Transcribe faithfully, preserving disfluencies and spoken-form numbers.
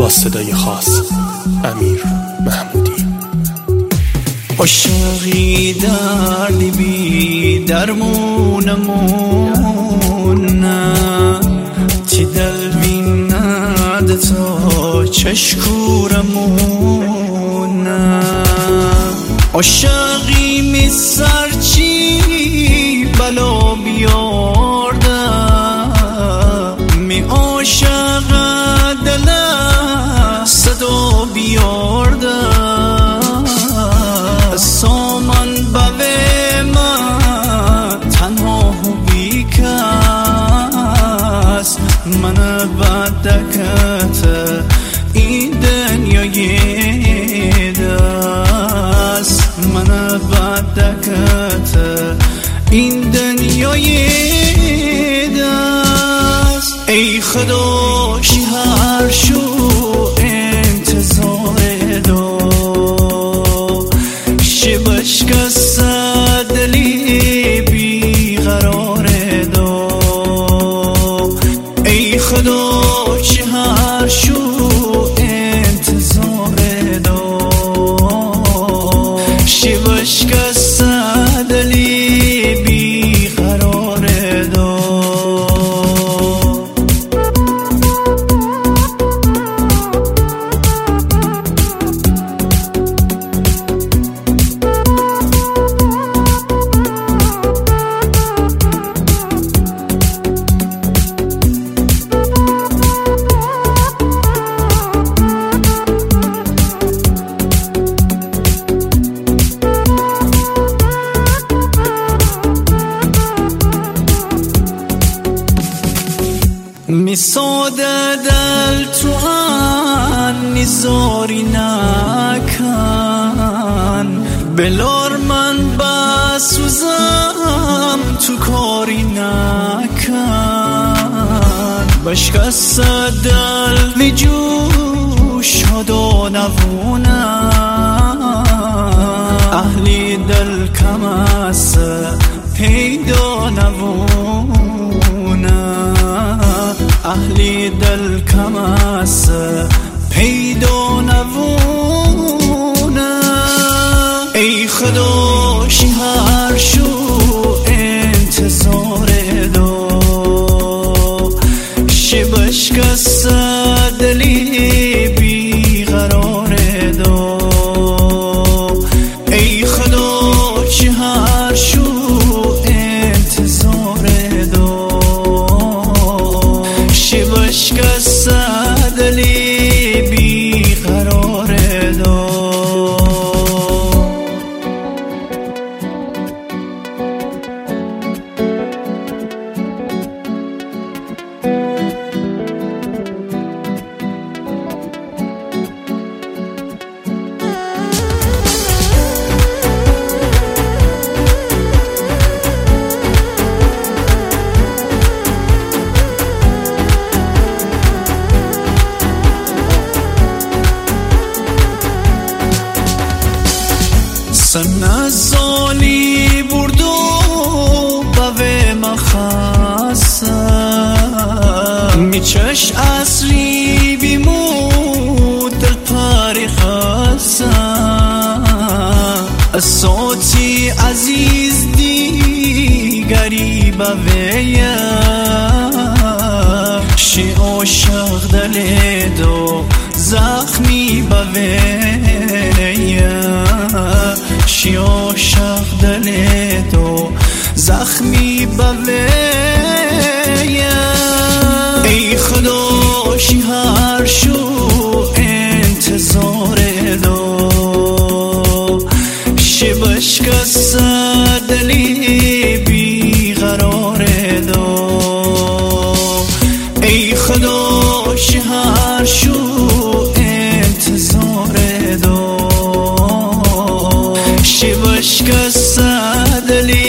با صدای خاص امیر محمودی. عاشقی دردی بی درمونمونه، تی دل بیند تا چشکورمونه. عاشقی می سرچی بلا بیارده، می عاشق دل صدا بیارده. سامان بوی من تنها و بیکس، من بدکت این دنیای دست، من بدکت این دنیای دست. ای خدا شهر شو انتظار دو، شبش کس دلی بیقرار دو. ای خدا شهر شو انتظار دو، شبش کس دلی بیقرار دو. می ساده دل تو ان نزاری نکن، بلار من بسوزم تو کاری نکن. بشکست دل می جوش هدا نوونه، اهلی دل کم است پیدا نوونه، اهلی دل کم است پیدا نوونه. ای خدا شهر شو انتظار دو، شبش کس دلی بیقرار دو. ای خدا شهر شو انتظار دو، شبش کس دلی بیقرار دو. سن سالی بردو بوی مخصه، میچش اصلی بیمود دل پاری خسته. صوتی عزیز دیگری بویه، شی عاشق دل دو زخمی بویه، شی عاشق دل دو زخمی بویه. ای خدا شهر شو انتظار دو، شبش کس دلی بیقرار دو. ای خدا شهر شو انتظار دو، شبش کس دلی